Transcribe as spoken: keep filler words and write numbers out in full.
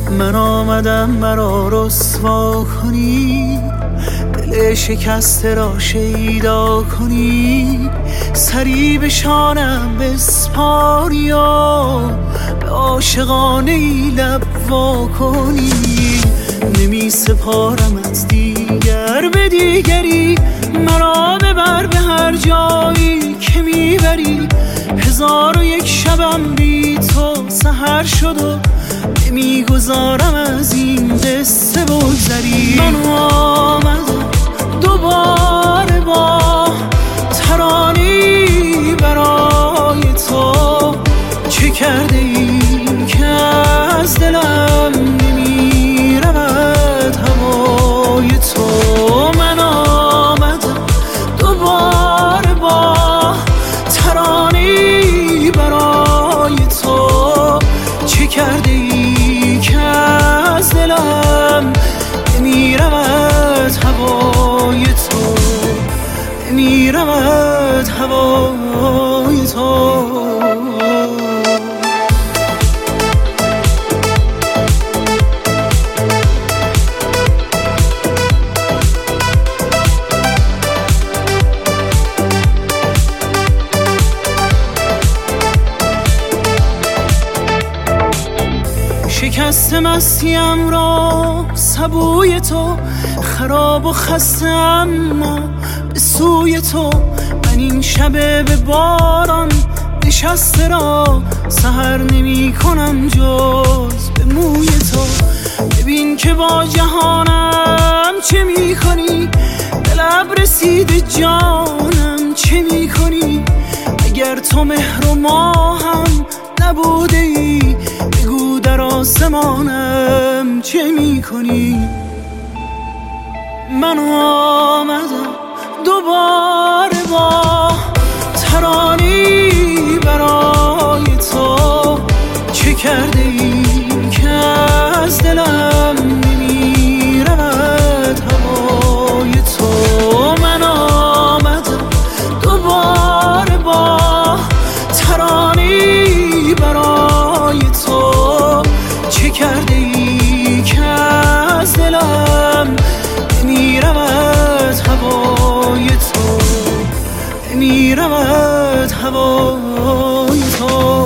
من آمدم مرا رسوا کنی، دل شکسته را شیدا کنی، سری به شانم بسپاری و به عاشقانه ای لب وا کنی. نمی سپارمت دیگر به دیگری، مرا ببر به هر جایی که میبری. هزار و یک شبم بی تو سحر شد و نمیگذارم از این قصه بگذری. من آمدم دوباره با ترانه‌ای برای تو، چه کرده ایم که از دلم نمیرود هوای تو. من آمدم دوباره با ترانه‌ای برای تو، چه کرده ای که از دلم نمیرود هوای تو، نمیرود هوای تو. شکست مستیم را سبوی تو، خراب و خسته اما به سوی تو. من این شب به باران نشسته را سحر نمی کنم جز به موی تو. ببین که با جهانم چه می کنی، به لب رسیده جانم چه می کنی. اگر تو مهر و ماهم نبوده ای، بگو در آسمانم چه می کنی. من آمدم دوباره با ترانه‌ای برای تو، چه کرده ای که از دلم نمیرود هوای تو. من آمدم دوباره با ترانه‌ای برای تو، چه کرده ای که از دلم نمیرود هوای تو، نمیرود هوای تو.